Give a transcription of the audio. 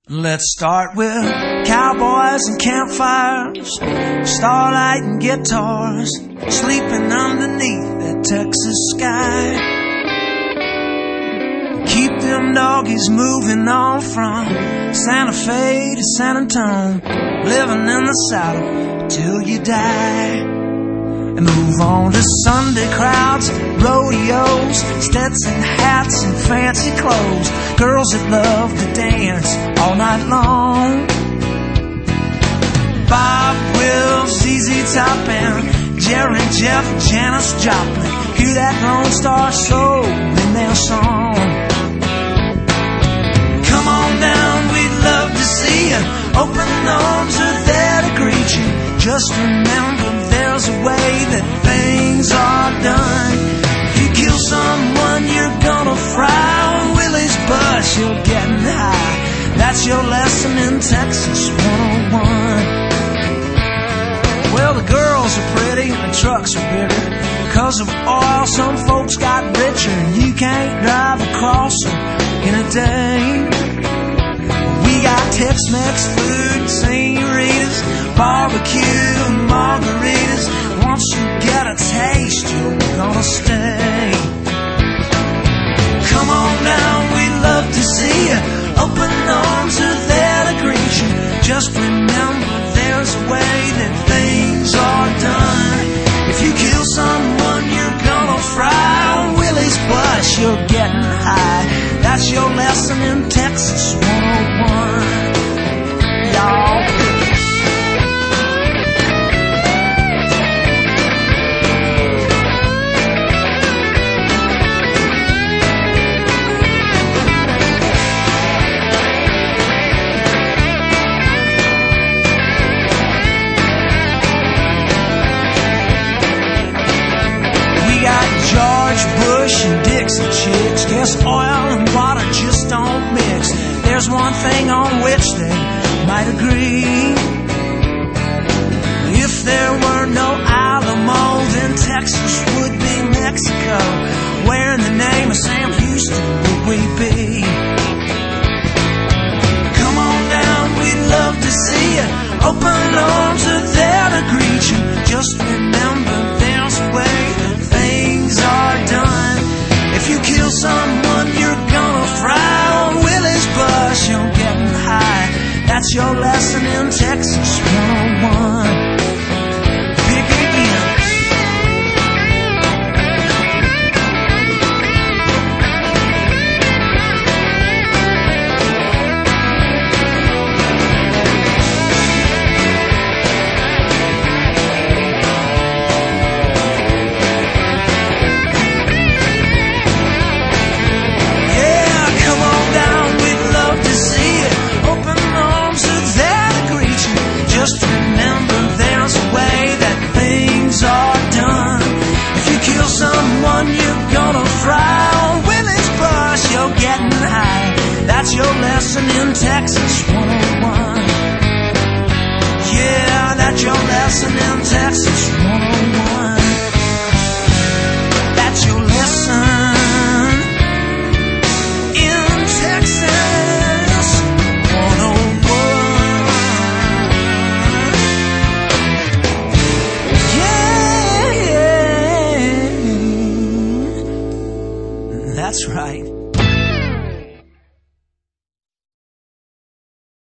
Let's start with cowboys and campfires, starlight and guitars, sleeping underneath that Texas sky. Keep them doggies moving on from Santa Fe to San Antonio, living in the saddle till you die. And move on to Sunday crowds, rodeos, Stetson hats and fancy clothes, girls that love to dance all night long. Bob Wills, ZZ Top, and Jerry Jeff, Janis Joplin, hear that Lone Star Soul in their song. Come on down, we'd love to see you. Open arms are there to greet you. Just remember there's a way that things are done. If you kill someone, you're gonna fry on Willie's bus. You're getting high. That's your lesson in Texas 101. Well, the girls are pretty and the trucks are bigger. Because of oil, some folks got richer, and you can't drive across them in a day. We got Tex-Mex food, senoritas, barbecue and margaritas. Once you get a taste, you're gonna stay. Come on down, we'd love to see you. Open arms are there to greet you. Just remember there's a way that things are done. If you kill someone, you're gonna fry on Willie's bus. You're getting high. That's your lesson in Texas 101. Y'all. George Bush and Dixie chicks, guess oil and water just don't mix. There's one thing on which they might agree. If there were no Alamo, then Texas would be Mexico. Where in the name of Sam Houston would we be? Come on down, we'd love to see you. Open arms are there to greet you. Just remember there's a way that things are done. If you kill someone, you're gonna fry on Willie's bus. You're getting high. That's your lesson in Texas 101. Pick it again. Just remember there's a way that things are done. If you kill someone, you're gonna fry on Willie's bus. You're getting high. That's your lesson in Texas 101. Yeah, that's your lesson in